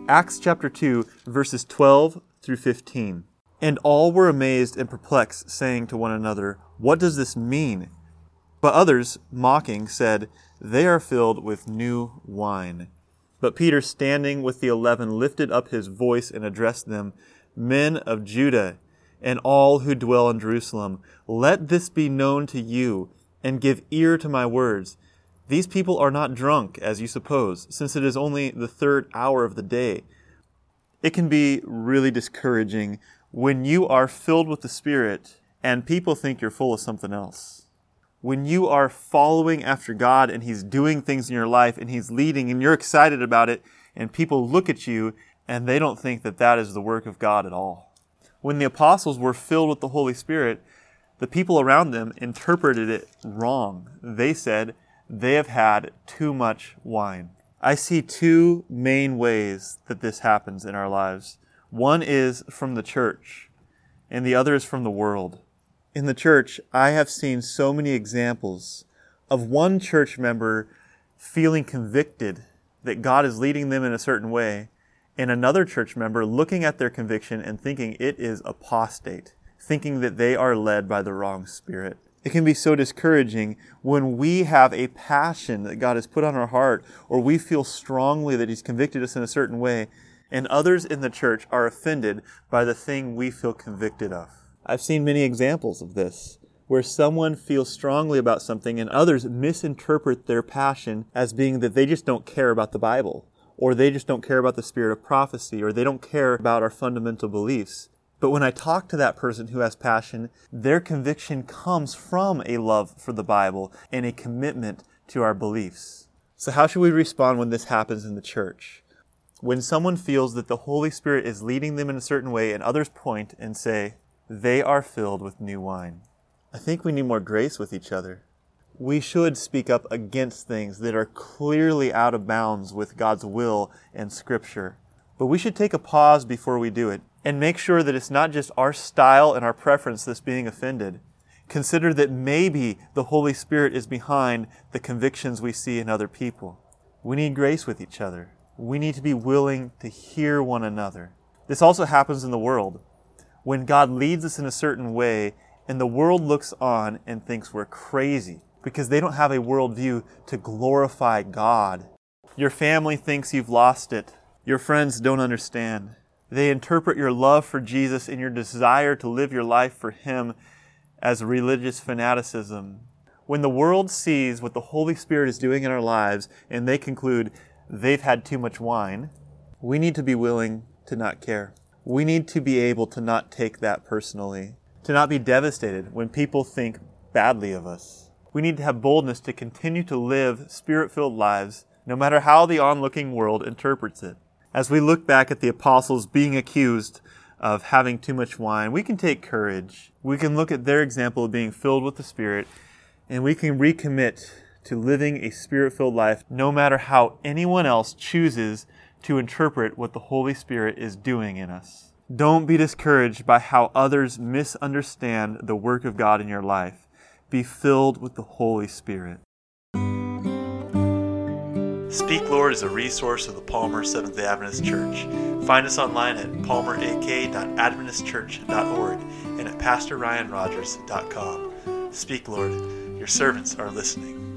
Acts chapter 2, verses 12 through 15. And all were amazed and perplexed, saying to one another, "What does this mean?" But others, mocking, said, "They are filled with new wine." But Peter, standing with the 11, lifted up his voice and addressed them, "Men of Judah, and all who dwell in Jerusalem, let this be known to you, and give ear to my words. These people are not drunk, as you suppose, since it is only the 3rd hour of the day." It can be really discouraging when you are filled with the Spirit and people think you're full of something else. When you are following after God and He's doing things in your life and He's leading and you're excited about it and people look at you and they don't think that that is the work of God at all. When the apostles were filled with the Holy Spirit, the people around them interpreted it wrong. They said they have had too much wine. I see 2 main ways that this happens in our lives. One is from the church, and the other is from the world. In the church, I have seen so many examples of one church member feeling convicted that God is leading them in a certain way, and another church member looking at their conviction and thinking it is apostate, thinking that they are led by the wrong spirit. It can be so discouraging when we have a passion that God has put on our heart, or we feel strongly that He's convicted us in a certain way, and others in the church are offended by the thing we feel convicted of. I've seen many examples of this, where someone feels strongly about something and others misinterpret their passion as being that they just don't care about the Bible, or they just don't care about the spirit of prophecy, or they don't care about our fundamental beliefs. But when I talk to that person who has passion, their conviction comes from a love for the Bible and a commitment to our beliefs. So how should we respond when this happens in the church? When someone feels that the Holy Spirit is leading them in a certain way and others point and say, "They are filled with new wine." I think we need more grace with each other. We should speak up against things that are clearly out of bounds with God's will and Scripture. But we should take a pause before we do it and make sure that it's not just our style and our preference that's being offended. Consider that maybe the Holy Spirit is behind the convictions we see in other people. We need grace with each other. We need to be willing to hear one another. This also happens in the world. When God leads us in a certain way and the world looks on and thinks we're crazy because they don't have a worldview to glorify God. Your family thinks you've lost it. Your friends don't understand. They interpret your love for Jesus and your desire to live your life for Him as religious fanaticism. When the world sees what the Holy Spirit is doing in our lives and they conclude they've had too much wine, we need to be willing to not care. We need to be able to not take that personally, to not be devastated when people think badly of us. We need to have boldness to continue to live Spirit-filled lives, no matter how the onlooking world interprets it. As we look back at the apostles being accused of having too much wine, we can take courage. We can look at their example of being filled with the Spirit, and we can recommit to living a Spirit-filled life, no matter how anyone else chooses to interpret what the Holy Spirit is doing in us. Don't be discouraged by how others misunderstand the work of God in your life. Be filled with the Holy Spirit. Speak Lord is a resource of the Palmer Seventh-day Adventist Church. Find us online at palmerak.adventistchurch.org and at pastorryanrogers.com. Speak Lord, your servants are listening.